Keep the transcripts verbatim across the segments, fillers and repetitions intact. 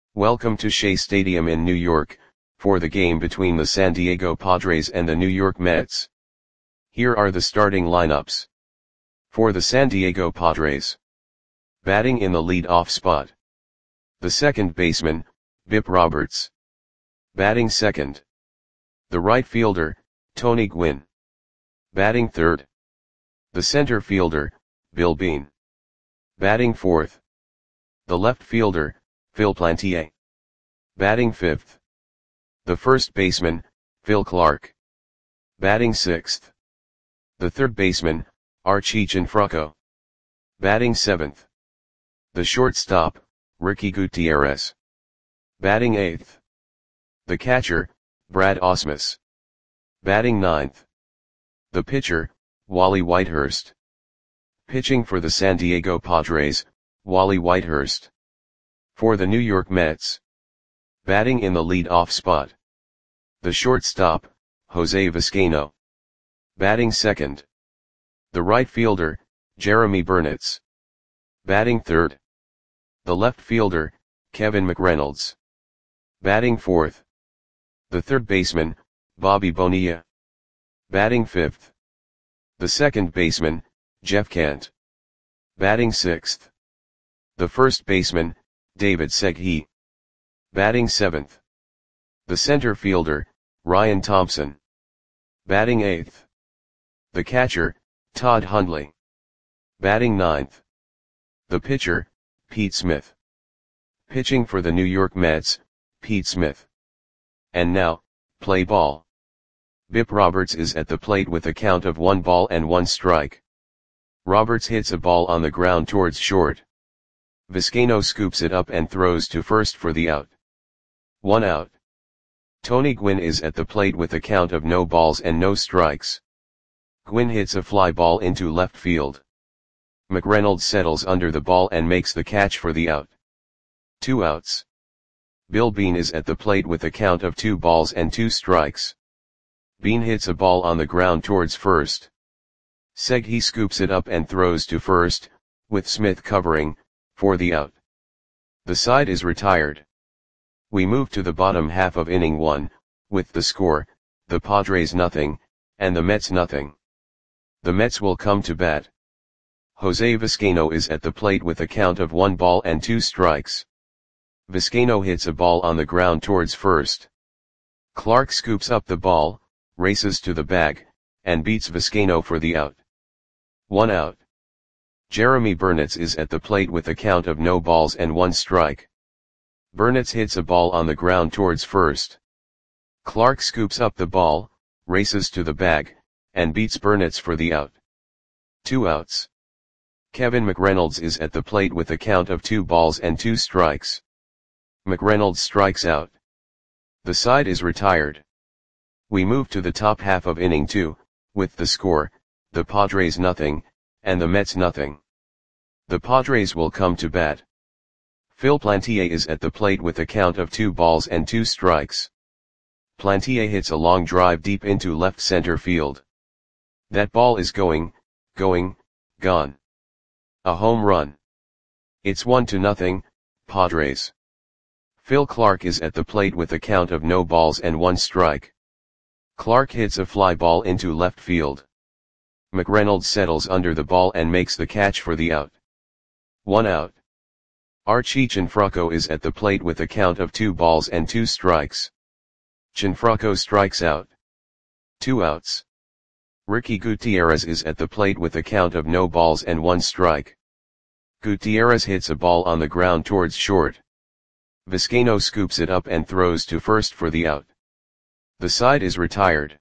Welcome to Shea Stadium in New York, for the game between the San Diego Padres and the New York Mets. Here are the starting lineups. For the San Diego Padres. Batting in the lead-off spot. The second baseman, Bip Roberts. Batting second. The right fielder, Tony Gwynn. Batting third. The center fielder, Bill Beane. Batting fourth. The left fielder, Phil Plantier. Batting fifth. The first baseman, Phil Clark. Batting sixth. The third baseman, Archie Cianfrocco. Batting seventh. The shortstop, Ricky Gutierrez. Batting eighth. The catcher, Brad Ausmus. Batting ninth. The pitcher, Wally Whitehurst. Pitching for the San Diego Padres, Wally Whitehurst. For the New York Mets. Batting in the lead-off spot. The shortstop, Jose Vizcaino. Batting second. The right fielder, Jeremy Burnitz. Batting third. The left fielder, Kevin McReynolds. Batting fourth. The third baseman, Bobby Bonilla. Batting fifth. The second baseman, Jeff Kent. Batting sixth. The first baseman, David Segui. Batting seventh. The center fielder, Ryan Thompson. Batting eighth. The catcher, Todd Hundley. Batting ninth. The pitcher, Pete Smith. Pitching for the New York Mets, Pete Smith. And now, play ball. Bip Roberts is at the plate with a count of one ball and one strike. Roberts hits a ball on the ground towards short. Vizcaino scoops it up and throws to first for the out. One out. Tony Gwynn is at the plate with a count of no balls and no strikes. Gwynn hits a fly ball into left field. McReynolds settles under the ball and makes the catch for the out. Two outs. Bill Beane is at the plate with a count of two balls and two strikes. Beane hits a ball on the ground towards first. Segui scoops it up and throws to first, with Smith covering, for the out. The side is retired. We move to the bottom half of inning one, with the score, the Padres nothing, and the Mets nothing. The Mets will come to bat. Jose Vizcaino is at the plate with a count of one ball and two strikes. Vizcaino hits a ball on the ground towards first. Clark scoops up the ball, races to the bag, and beats Vizcaino for the out. One out. Jeremy Burnitz is at the plate with a count of no balls and one strike. Burnitz hits a ball on the ground towards first. Clark scoops up the ball, races to the bag, and beats Burnitz for the out. Two outs. Kevin McReynolds is at the plate with a count of two balls and two strikes. McReynolds strikes out. The side is retired. We move to the top half of inning two, with the score, the Padres nothing, and the Mets nothing. The Padres will come to bat. Phil Plantier is at the plate with a count of two balls and two strikes. Plantier hits a long drive deep into left center field. That ball is going, going, gone. A home run. It's one to nothing, Padres. Phil Clark is at the plate with a count of no balls and one strike. Clark hits a fly ball into left field. McReynolds settles under the ball and makes the catch for the out. One out. Archie Cianfrocco is at the plate with a count of two balls and two strikes. Cianfrocco strikes out. Two outs. Ricky Gutierrez is at the plate with a count of no balls and one strike. Gutierrez hits a ball on the ground towards short. Vizcaino scoops it up and throws to first for the out. The side is retired.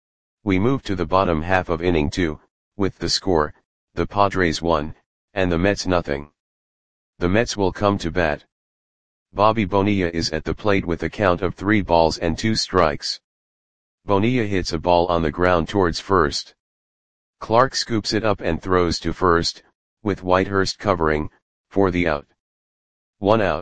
We move to the bottom half of inning two, with the score, the Padres one, and the Mets nothing. The Mets will come to bat. Bobby Bonilla is at the plate with a count of three balls and two strikes. Bonilla hits a ball on the ground towards first. Clark scoops it up and throws to first, with Whitehurst covering, for the out. One out.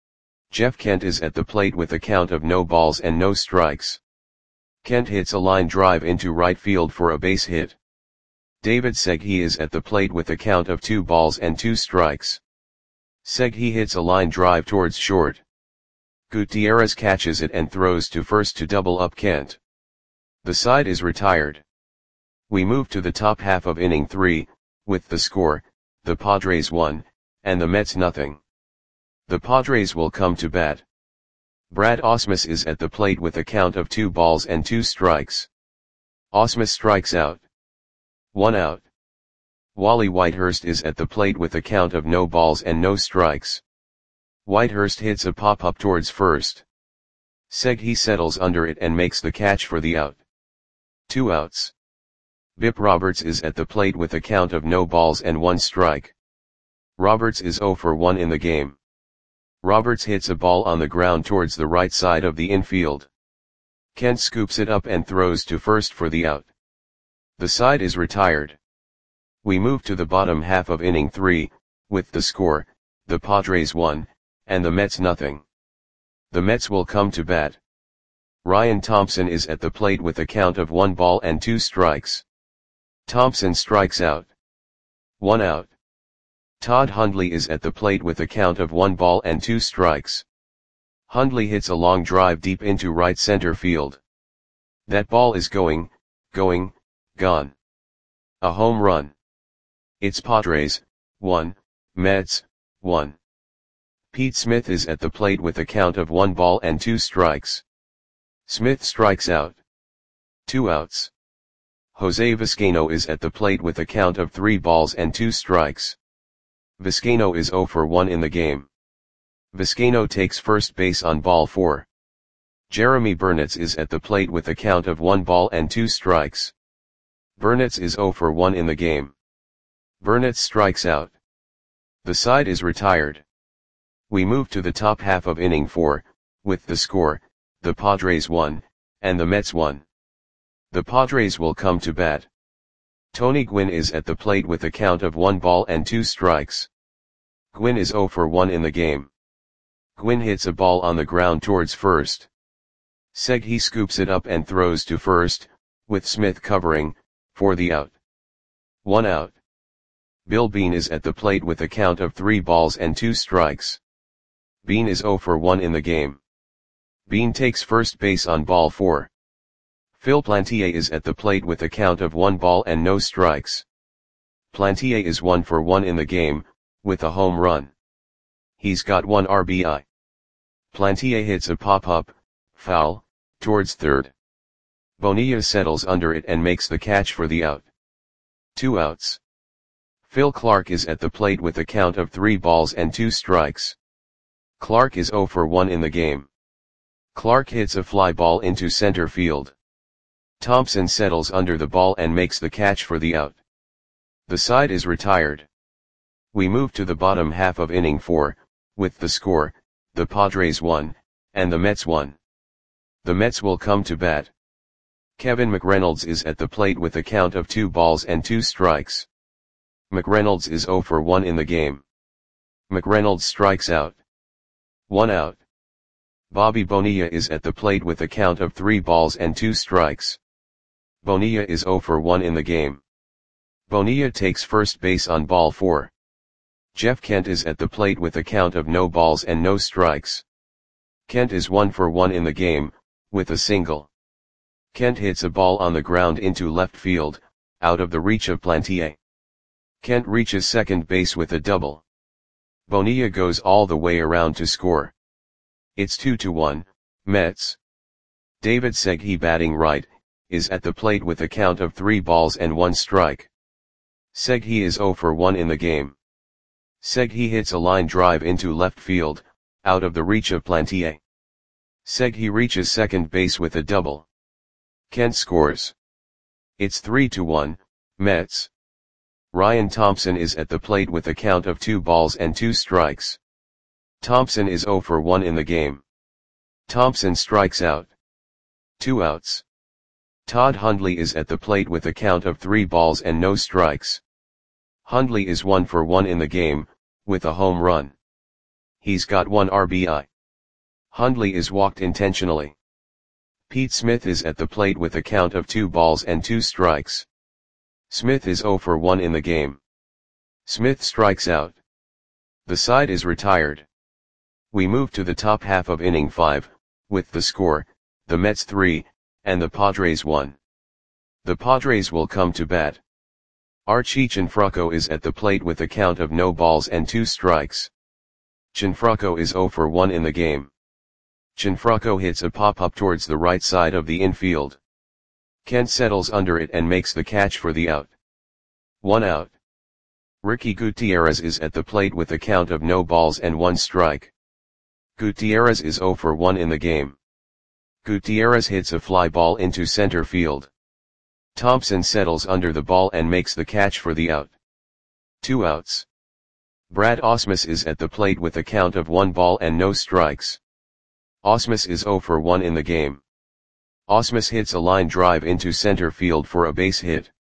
Jeff Kent is at the plate with a count of no balls and no strikes. Kent hits a line drive into right field for a base hit. David Segui is at the plate with a count of two balls and two strikes. Segui hits a line drive towards short. Gutierrez catches it and throws to first to double up Kent. The side is retired. We move to the top half of inning three, with the score, the Padres one, and the Mets nothing. The Padres will come to bat. Brad Ausmus is at the plate with a count of two balls and two strikes. Ausmus strikes out. One out. Wally Whitehurst is at the plate with a count of no balls and no strikes. Whitehurst hits a pop-up towards first. Segui settles under it and makes the catch for the out. Two outs. Bip Roberts is at the plate with a count of no balls and one strike. Roberts is oh for one in the game. Roberts hits a ball on the ground towards the right side of the infield. Kent scoops it up and throws to first for the out. The side is retired. We move to the bottom half of inning three, with the score, the Padres one, and the Mets nothing. The Mets will come to bat. Ryan Thompson is at the plate with a count of one ball and two strikes. Thompson strikes out. One out. Todd Hundley is at the plate with a count of one ball and two strikes. Hundley hits a long drive deep into right center field. That ball is going, going, gone. A home run. It's Padres, one, Mets, one. Pete Smith is at the plate with a count of one ball and two strikes. Smith strikes out. Two outs. Jose Vizcaino is at the plate with a count of three balls and two strikes. Vizcaino is oh for one in the game. Vizcaino takes first base on ball four. Jeremy Burnitz is at the plate with a count of one ball and two strikes. Burnitz is oh for one in the game. Burnitz strikes out. The side is retired. We move to the top half of inning four, with the score, the Padres one, and the Mets one. The Padres will come to bat. Tony Gwynn is at the plate with a count of one ball and two strikes. Gwynn is oh for one in the game. Gwynn hits a ball on the ground towards first. Segui scoops it up and throws to first, with Smith covering, for the out. One out. Bill Bean is at the plate with a count of three balls and two strikes. Bean is oh for one in the game. Bean takes first base on ball four. Phil Plantier is at the plate with a count of one ball and no strikes. Plantier is one for one in the game, with a home run. He's got one R B I. Plantier hits a pop-up, foul, towards third. Bonilla settles under it and makes the catch for the out. Two outs. Phil Clark is at the plate with a count of three balls and two strikes. Clark is oh for one in the game. Clark hits a fly ball into center field. Thompson settles under the ball and makes the catch for the out. The side is retired. We move to the bottom half of inning four, with the score, the Padres one, and the Mets one. The Mets will come to bat. Kevin McReynolds is at the plate with a count of two balls and two strikes. McReynolds is oh for one in the game. McReynolds strikes out. One out. Bobby Bonilla is at the plate with a count of three balls and two strikes. Bonilla is oh for one in the game. Bonilla takes first base on ball four. Jeff Kent is at the plate with a count of no balls and no strikes. Kent is one for one in the game, with a single. Kent hits a ball on the ground into left field, out of the reach of Plantier. Kent reaches second base with a double. Bonilla goes all the way around to score. It's two to one, Mets. David Segui, batting right, is at the plate with a count of three balls and one strike. Segui is oh for one in the game. Segui hits a line drive into left field, out of the reach of Plantier. Segui reaches second base with a double. Kent scores. It's three to one, Mets. Ryan Thompson is at the plate with a count of two balls and two strikes. Thompson is oh for one in the game. Thompson strikes out. Two outs. Todd Hundley is at the plate with a count of three balls and no strikes. Hundley is one for one in the game, with a home run. He's got one R B I. Hundley is walked intentionally. Pete Smith is at the plate with a count of two balls and two strikes. Smith is oh for one in the game. Smith strikes out. The side is retired. We move to the top half of inning five, with the score, the Mets three, and the Padres one. The Padres will come to bat. Archie Cianfrocco is at the plate with a count of no balls and two strikes. Cianfrocco is oh for one in the game. Cianfrocco hits a pop-up towards the right side of the infield. Kent settles under it and makes the catch for the out. One out. Ricky Gutierrez is at the plate with a count of no balls and one strike. Gutierrez is oh for one in the game. Gutierrez hits a fly ball into center field. Thompson settles under the ball and makes the catch for the out. Two outs. Brad Ausmus is at the plate with a count of one ball and no strikes. Ausmus is oh for one in the game. Ausmus hits a line drive into center field for a base hit.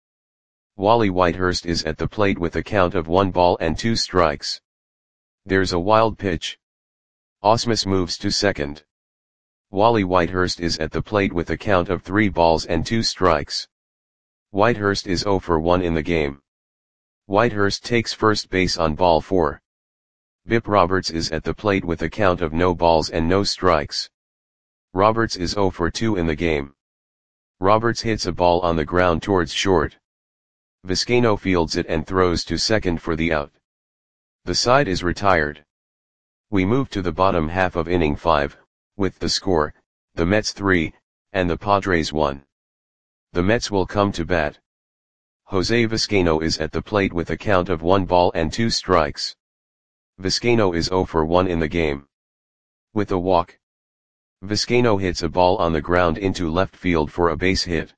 Wally Whitehurst is at the plate with a count of one ball and two strikes. There's a wild pitch. Ausmus moves to second. Wally Whitehurst is at the plate with a count of three balls and two strikes. Whitehurst is oh for one in the game. Whitehurst takes first base on ball four. Bip Roberts is at the plate with a count of no balls and no strikes. Roberts is oh for two in the game. Roberts hits a ball on the ground towards short. Vizcaino fields it and throws to second for the out. The side is retired. We move to the bottom half of inning five, with the score, the Mets three, and the Padres one. The Mets will come to bat. Jose Vizcaino is at the plate with a count of one ball and two strikes. Vizcaino is oh for one in the game. With a walk. Vizcaino hits a ball on the ground into left field for a base hit.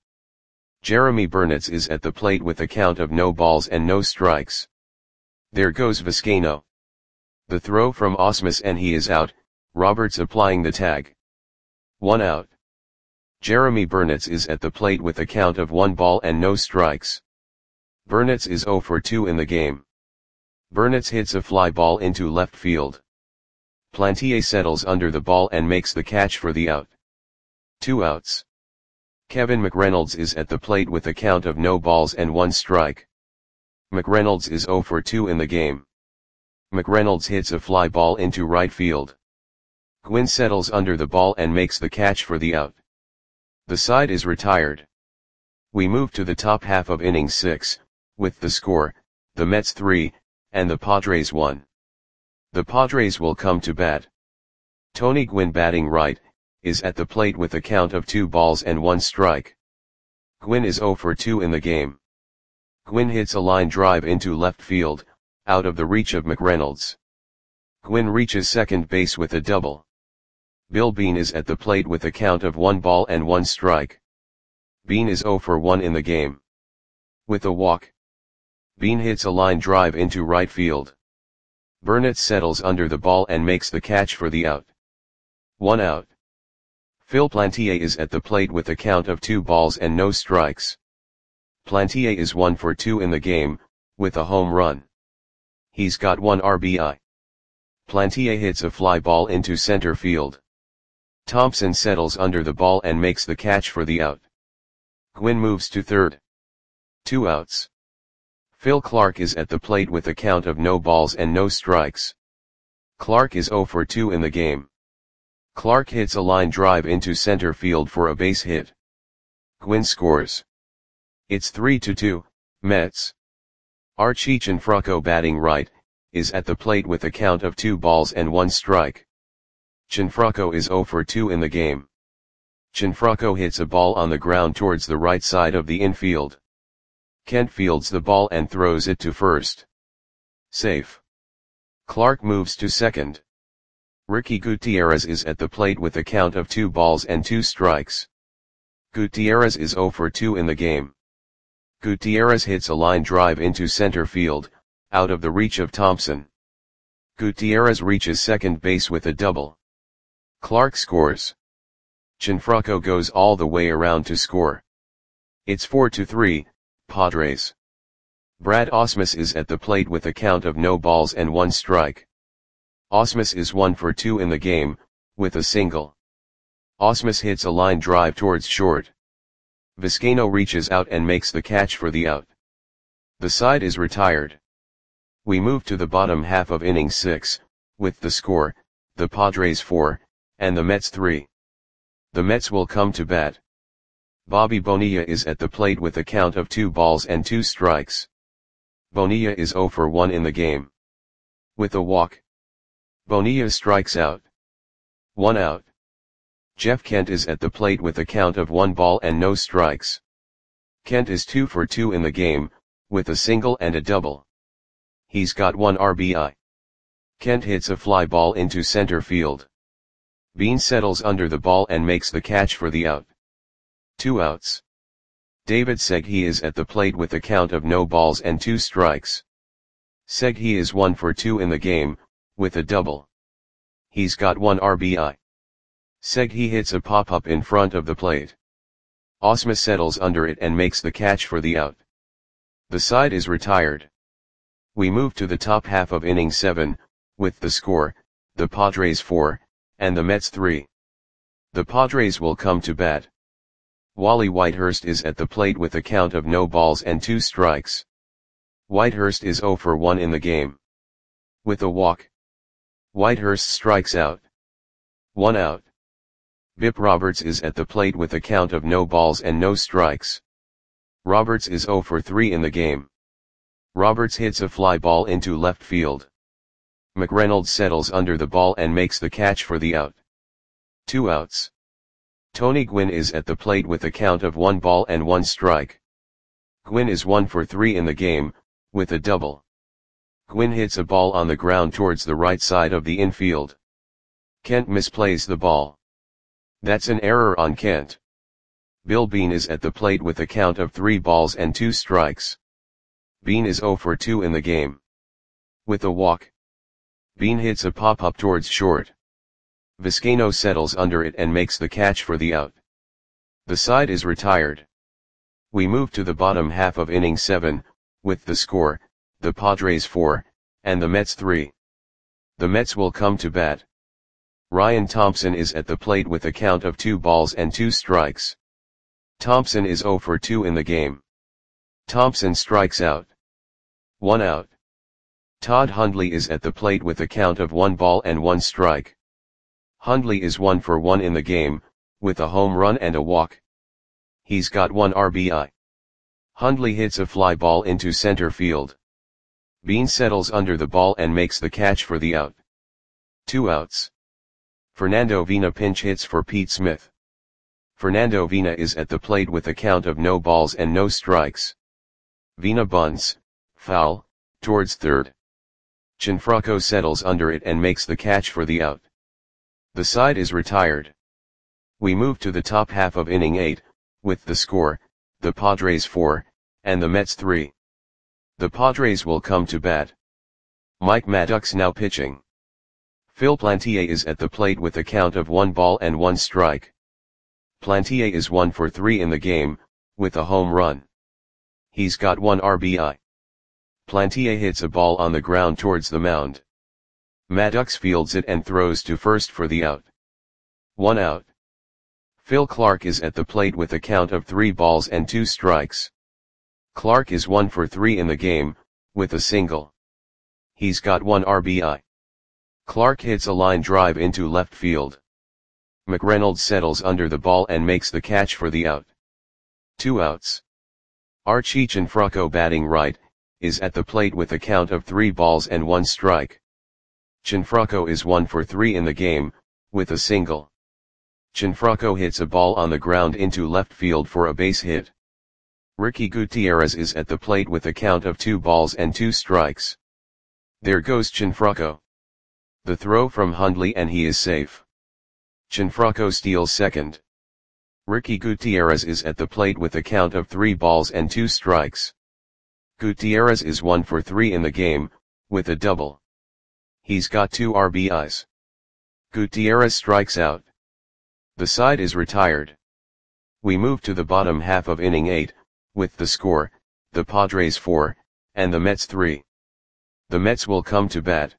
Jeremy Burnitz is at the plate with a count of no balls and no strikes. There goes Vizcaino. The throw from Ausmus and he is out, Roberts applying the tag. One out. Jeremy Burnitz is at the plate with a count of one ball and no strikes. Burnitz is oh for two in the game. Burnitz hits a fly ball into left field. Plantier settles under the ball and makes the catch for the out. Two outs. Kevin McReynolds is at the plate with a count of no balls and one strike. McReynolds is oh for two in the game. McReynolds hits a fly ball into right field. Gwynn settles under the ball and makes the catch for the out. The side is retired. We move to the top half of inning six, with the score, the Mets three, and the Padres one. The Padres will come to bat. Tony Gwynn batting right, is at the plate with a count of two balls and one strike. Gwynn is oh for two in the game. Gwynn hits a line drive into left field, out of the reach of McReynolds. Gwynn reaches second base with a double. Bill Bean is at the plate with a count of one ball and one strike. Bean is oh for one in the game. With a walk. Bean hits a line drive into right field. Burnitz settles under the ball and makes the catch for the out. One out. Phil Plantier is at the plate with a count of two balls and no strikes. Plantier is one for two in the game, with a home run. He's got one R B I. Plantier hits a fly ball into center field. Thompson settles under the ball and makes the catch for the out. Gwynn moves to third. Two outs. Phil Clark is at the plate with a count of no balls and no strikes. Clark is oh for two in the game. Clark hits a line drive into center field for a base hit. Gwynn scores. It's three to two, Mets. Archie Cianfrocco batting right, is at the plate with a count of two balls and one strike. Cianfrocco is oh for two in the game. Cianfrocco hits a ball on the ground towards the right side of the infield. Kent fields the ball and throws it to first. Safe. Clark moves to second. Ricky Gutierrez is at the plate with a count of two balls and two strikes. Gutierrez is oh for two in the game. Gutierrez hits a line drive into center field, out of the reach of Thompson. Gutierrez reaches second base with a double. Clark scores. Cianfrocco goes all the way around to score. It's four to three, Padres. Brad Ausmus is at the plate with a count of no balls and one strike. Ausmus is one for two in the game, with a single. Ausmus hits a line drive towards short. Vizcaino reaches out and makes the catch for the out. The side is retired. We move to the bottom half of inning six, with the score, the Padres four, and the Mets three. The Mets will come to bat. Bobby Bonilla is at the plate with a count of two balls and two strikes. Bonilla is zero for one in the game. With a walk, Bonilla strikes out. One out. Jeff Kent is at the plate with a count of one ball and no strikes. Kent is two for two in the game, with a single and a double. He's got one R B I. Kent hits a fly ball into center field. Bean settles under the ball and makes the catch for the out. Two outs. David Segui is at the plate with a count of no balls and two strikes. Segui is one for two in the game, with a double. He's got one R B I. Segui hits a pop-up in front of the plate. Osma settles under it and makes the catch for the out. The side is retired. We move to the top half of inning seven, with the score, the Padres four, and the Mets three. The Padres will come to bat. Wally Whitehurst is at the plate with a count of no balls and two strikes. Whitehurst is zero for one in the game. With a walk, Whitehurst strikes out. One out. Bip Roberts is at the plate with a count of no balls and no strikes. Roberts is zero for three in the game. Roberts hits a fly ball into left field. McReynolds settles under the ball and makes the catch for the out. Two outs. Tony Gwynn is at the plate with a count of one ball and one strike. Gwynn is one for three in the game, with a double. Gwynn hits a ball on the ground towards the right side of the infield. Kent misplays the ball. That's an error on Kent. Bill Bean is at the plate with a count of three balls and two strikes. Bean is zero for two in the game. With a walk, Bean hits a pop-up towards short. Vizcaino settles under it and makes the catch for the out. The side is retired. We move to the bottom half of inning seven, with the score, the Padres four, and the Mets three. The Mets will come to bat. Ryan Thompson is at the plate with a count of two balls and two strikes. Thompson is zero for two in the game. Thompson strikes out. One out. Todd Hundley is at the plate with a count of one ball and one strike. Hundley is one for one in the game, with a home run and a walk. He's got one R B I. Hundley hits a fly ball into center field. Bean settles under the ball and makes the catch for the out. Two outs. Fernando Vina pinch hits for Pete Smith. Fernando Vina is at the plate with a count of no balls and no strikes. Vina bunts, foul, towards third. Gianfranco settles under it and makes the catch for the out. The side is retired. We move to the top half of inning eight, with the score, the Padres four, and the Mets three. The Padres will come to bat. Mike Maddox now pitching. Phil Plantier is at the plate with a count of one ball and one strike. Plantier is one for three in the game, with a home run. He's got one R B I. Plantier hits a ball on the ground towards the mound. Maddox fields it and throws to first for the out. One out. Phil Clark is at the plate with a count of three balls and two strikes. Clark is one for three in the game, with a single. He's got one R B I. Clark hits a line drive into left field. McReynolds settles under the ball and makes the catch for the out. Two outs. Archie Gianfranco, batting right, is at the plate with a count of three balls and one strike. Gianfranco is one for three in the game, with a single. Gianfranco hits a ball on the ground into left field for a base hit. Ricky Gutierrez is at the plate with a count of two balls and two strikes. There goes Gianfranco. The throw from Hundley and he is safe. Gianfranco steals second. Ricky Gutierrez is at the plate with a count of three balls and two strikes. Gutierrez is one for three in the game, with a double. He's got two R B Is. Gutierrez strikes out. The side is retired. We move to the bottom half of inning eight, with the score, the Padres four, and the Mets three. The Mets will come to bat.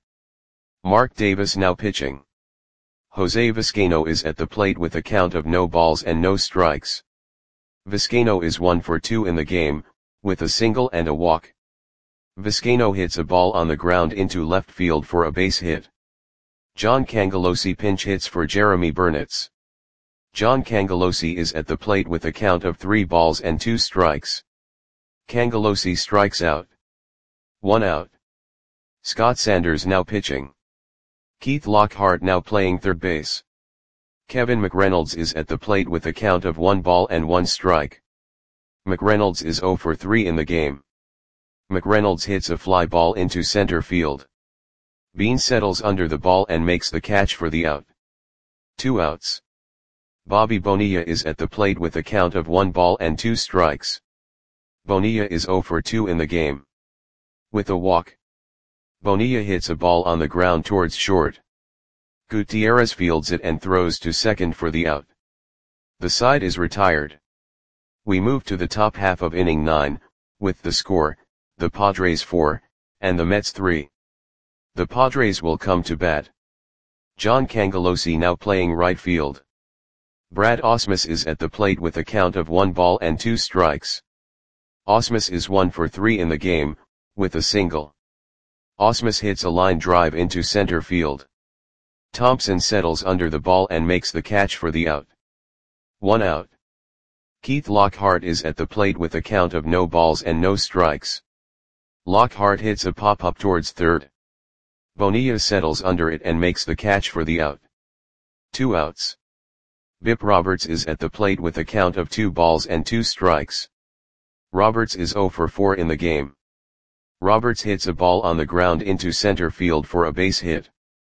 Mark Davis now pitching. Jose Vizcaino is at the plate with a count of no balls and no strikes. Vizcaino is one for two in the game, with a single and a walk. Vizcaino hits a ball on the ground into left field for a base hit. John Cangelosi pinch hits for Jeremy Burnitz. John Cangelosi is at the plate with a count of three balls and two strikes. Cangelosi strikes out. One out. Scott Sanders now pitching. Keith Lockhart now playing third base. Kevin McReynolds is at the plate with a count of one ball and one strike. McReynolds is zero for three in the game. McReynolds hits a fly ball into center field. Bean settles under the ball and makes the catch for the out. Two outs. Bobby Bonilla is at the plate with a count of one ball and two strikes. Bonilla is zero for two in the game. With a walk. Bonilla hits a ball on the ground towards short. Gutierrez fields it and throws to second for the out. The side is retired. We move to the top half of inning nine, with the score, the Padres four, and the Mets three. The Padres will come to bat. John Cangelosi now playing right field. Brad Ausmus is at the plate with a count of one ball and two strikes. Ausmus is one for three in the game, with a single. Ausmus hits a line drive into center field. Thompson settles under the ball and makes the catch for the out. One out. Keith Lockhart is at the plate with a count of no balls and no strikes. Lockhart hits a pop-up towards third. Bonilla settles under it and makes the catch for the out. Two outs. Bip Roberts is at the plate with a count of two balls and two strikes. Roberts is zero for four in the game. Roberts hits a ball on the ground into center field for a base hit.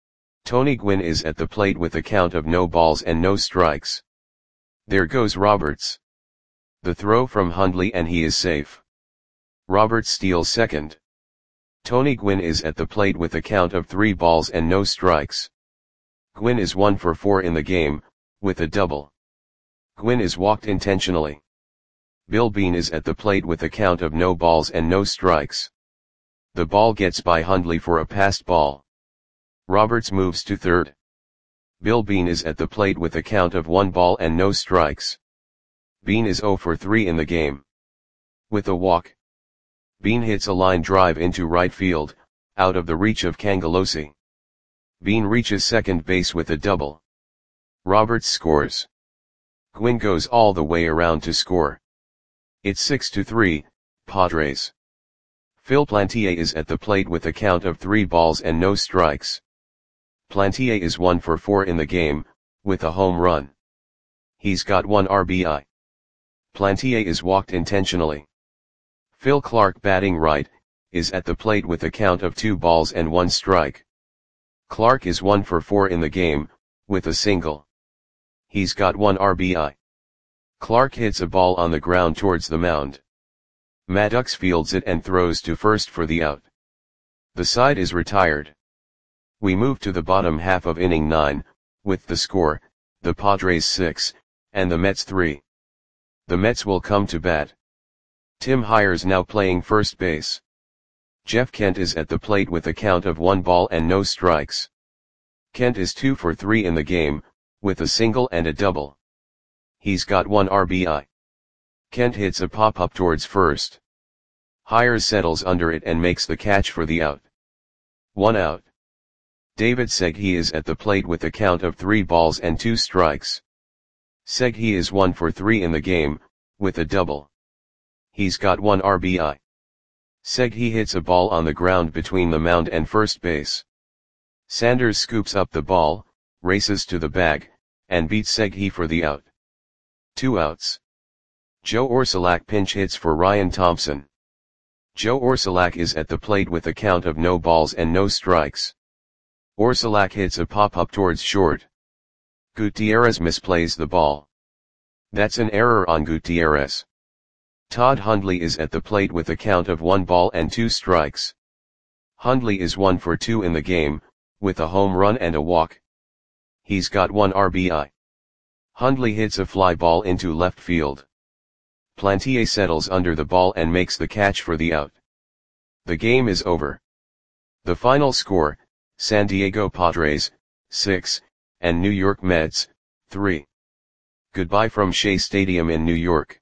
Tony Gwynn is at the plate with a count of no balls and no strikes. There goes Roberts. The throw from Hundley and he is safe. Roberts steals second. Tony Gwynn is at the plate with a count of three balls and no strikes. Gwynn is one for four in the game, with a double. Gwynn is walked intentionally. Bill Bean is at the plate with a count of no balls and no strikes. The ball gets by Hundley for a passed ball. Roberts moves to third. Bill Bean is at the plate with a count of one ball and no strikes. Bean is zero for three in the game. With a walk. Bean hits a line drive into right field, out of the reach of Cangelosi. Bean reaches second base with a double. Roberts scores. Gwynn goes all the way around to score. It's six to three, Padres. Phil Plantier is at the plate with a count of three balls and no strikes. Plantier is one for four in the game, with a home run. He's got one R B I. Plantier is walked intentionally. Phil Clark, batting right, is at the plate with a count of two balls and one strike. Clark is one for four in the game, with a single. He's got one R B I. Clark hits a ball on the ground towards the mound. Maddox fields it and throws to first for the out. The side is retired. We move to the bottom half of inning nine, with the score, the Padres six, and the Mets three. The Mets will come to bat. Tim Hyers now playing first base. Jeff Kent is at the plate with a count of one ball and no strikes. Kent is two for three in the game, with a single and a double. He's got one R B I. Kent hits a pop-up towards first. Hyers settles under it and makes the catch for the out. One out. David Segui is at the plate with a count of three balls and two strikes. Segui is one for three in the game, with a double. He's got one R B I. Segui hits a ball on the ground between the mound and first base. Sanders scoops up the ball, races to the bag, and beats Segui for the out. Two outs. Joe Orsulak pinch hits for Ryan Thompson. Joe Orsulak is at the plate with a count of no balls and no strikes. Orsulak hits a pop-up towards short. Gutierrez misplays the ball. That's an error on Gutierrez. Todd Hundley is at the plate with a count of one ball and two strikes. Hundley is one for two in the game, with a home run and a walk. He's got one R B I. Hundley hits a fly ball into left field. Plantier settles under the ball and makes the catch for the out. The game is over. The final score, San Diego Padres, six, and New York Mets, three. Goodbye from Shea Stadium in New York.